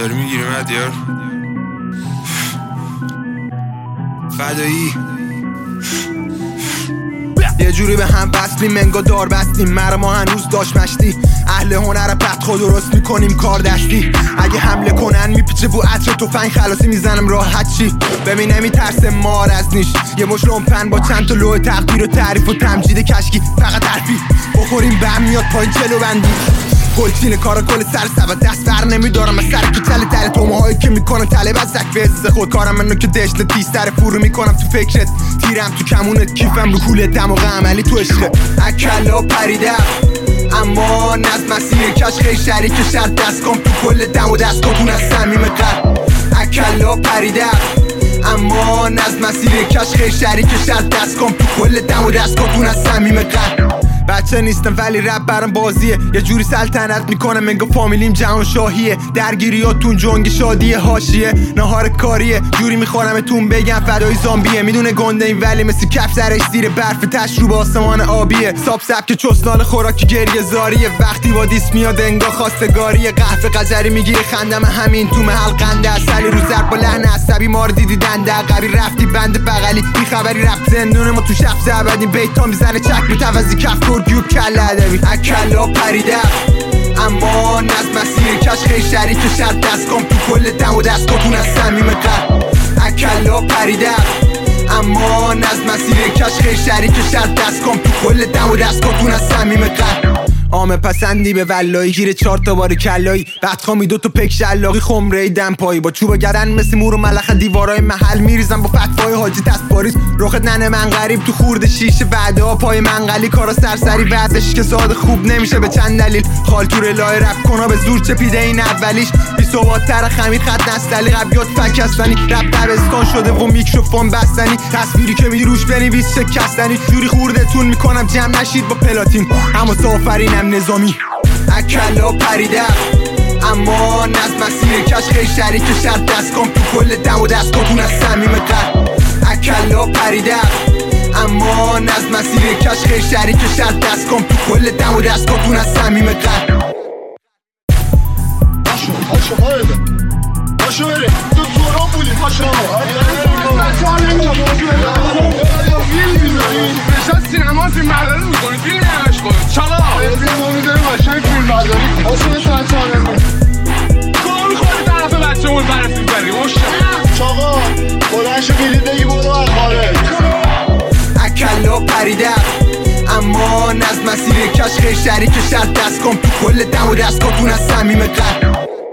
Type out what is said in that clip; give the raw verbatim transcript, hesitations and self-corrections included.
داری میگیری مدیار فدایی یه جوری به هم بستیم انگار دار بستیم مرا ما هنوز داشت مشتی اهل هنر بد خود درست میکنیم کار دستی اگه حمله کنن میپیچه بو عطر تفنگ خلاصی میزنم راحت چی ببین نمیترسه مار از نیش یه مش لومپن با چند تا لوح تقدیر و تعریف و تمجید کشکی فقط حرفی بخوریم بهم میاد پایین چلو بندی گلچین کارا کل سر سبت دست بر نمیدارم از سر که تله تله تومه هایی که میکنن طلب از زک وزه خود کارم منو که دشت تیستر فرو میکنم تو فکرت تیرم تو کمونت کیفم رو کوله دماغ عملی تو عشقه اکلا پریدم اما نز مسیر کش خیلی شریک شرط دست کن تو کل دم و دست کن از صمیم قلب اکلا پریدم اما نز مسیر کش خیلی شریک شرط دست کن تو کل دم و دست کن از صمیم قلب بچه نیستم ولی رپ برام بازیه یه جوری سلطنت میکنم انگار فامیلیم جهان شاهیه درگیریاتون جنگ شادی حاشیه نهار کاریه جوری میخورمتون بگم فدای زامبیه میدونه گنده این ولی مثل کف سرش زیر برف تش رو به آسمان آبیه ساب سبک چسنال خوراکی گریه زاریه وقتی با دیس میاد انگار خواستگاریه قهوه قجری میگیره خندم همین تو محل قنده اصلی رو سر با لحن عصبی ما رو دیدی دنده عقبی رفتی بند بغلی بی خبری رفت زندون ما تو شخص ابدی بیتا میزنه چک متوازی کف گیوب کل ادبی اکلا پریدم اما نز مسیر کش خیلی شریک شرط دست کن تو کل دم و دست کن از صمیم قلب اکلا پریدم اما نز مسیر کش خیلی شریک شرط دست کن تو کل دم و دست کن از صمیم قلب عامه پسندی به ولایی گیره چهار تا بار کلایی بدخوامی دو تا پک شلاقی خمره دم پایی با چوب گردن مثل مور و ملخ دیوارای محل میریزم با فتوای حاجی دست پاریس رخت ننه من غریب تو خورده شیشه وعده ها پای منقلی کارا سرسری وعدش که ساده خوب نمیشه به چند دلیل خالتور لای رپ کنا به زور چپیده این اولیش بی ثبات تر خمیر خط نستعلی قبیات فکستنی رپ دبستان شده و میکروفون بستنی تصویری که میدی روش بنویس شکستنی جوری خوردتون میکنم جمع نشید با پلاتین اما سافرینم نظامی اکلا پریدم اما نز مسیر کش خیلی شریک شرط دست کن تو کل دم و دست کن از صمیم قلب اکلا پریدم اما نز مسیر کش خیلی شریک شرط دست کن تو کل دم و دست کن از صمیم قلب پاشو پاشو هایده پاشو بره تو تورا بولی پاشو بچه ها نمیتونم بازی بره یا فیلم میزنی نشست سینما فیلم برداری میکنی فیلم نمش کنی چالا بیا ما میداریم قشنگ فیلم برداری پاشو به ساعت چهار نمی کار میخوری طرف بچه مون برسید بری مشت چاقا بلنشو بیدید بگی برو از خارج اکلا پریدم اما نز مسیر کش خیلی شریک شرط دست کن تو کل دم و دست کن از صمیم قلب